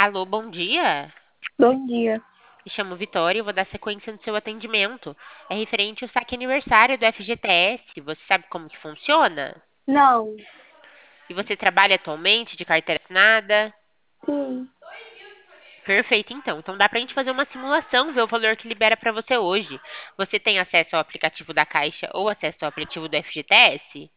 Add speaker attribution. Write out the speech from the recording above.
Speaker 1: Alô, bom dia.
Speaker 2: Bom dia.
Speaker 1: Me chamo Vitória e eu vou dar sequência no seu atendimento. É referente ao saque aniversário do FGTS. Você sabe como que funciona?
Speaker 2: Não.
Speaker 1: E você trabalha atualmente de carteira assinada?
Speaker 2: Sim.
Speaker 1: Perfeito, então. Então dá pra gente fazer uma simulação, ver o valor que libera pra você hoje. Você tem acesso ao aplicativo da Caixa ou acesso ao aplicativo do FGTS?